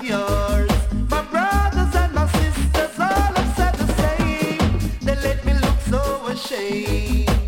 yours. My brothers and my sisters all have said the same. They let me look so ashamed.